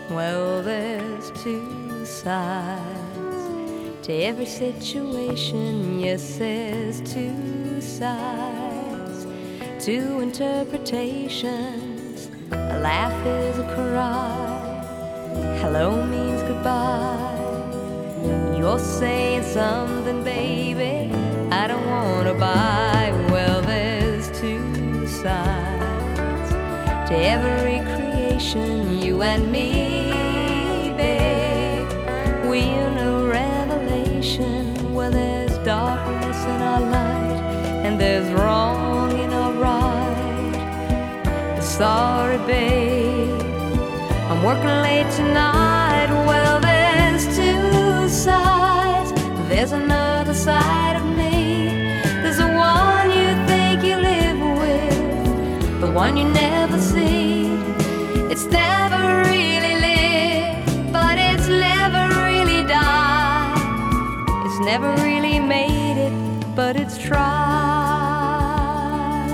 Well, there's two sides to every situation. Yes, there's two sides, two interpretations. A laugh is a cry, hello means goodbye. You're saying something, baby, I don't wanna buy. Well, there's two sides to every creation, you and me, babe. We're no revelation. Well, there's darkness in our light, and there's wrong in our right. Sorry, babe, I'm working late tonight. Well, there's two sides. There's another side of me. There's the one you think you live with, the one you never see. It's never really lived, but it's never really died. It's never really made it, but it's tried.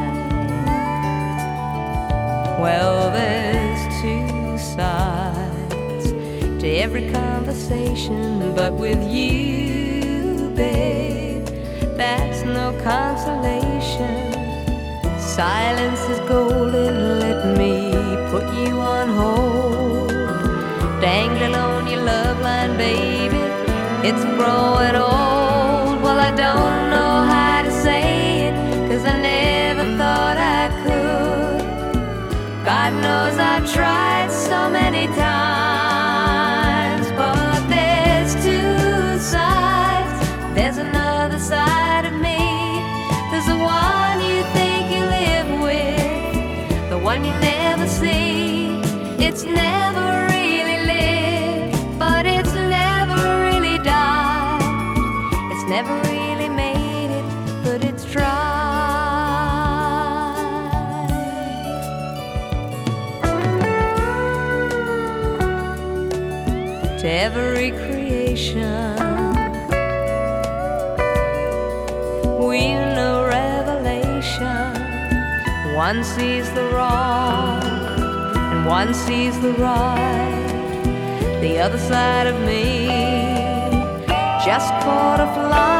Well, there's two sides to every conversation, but with you, babe, that's no consolation. Silence is golden, let me put you on hold. Dangling on your love line, baby, it's growing old. Well, I don't know how to say it, 'cause I never thought I could. God knows I've tried so many times, but there's two sides. There's another side of me. There's the one you think you live with, the one you never see. It's never really lived, but it's never really died. It's never really made it, but it's tried. To every creation, we've no revelation. One sees the wrong, and one sees the right. The other side of me just caught a fly.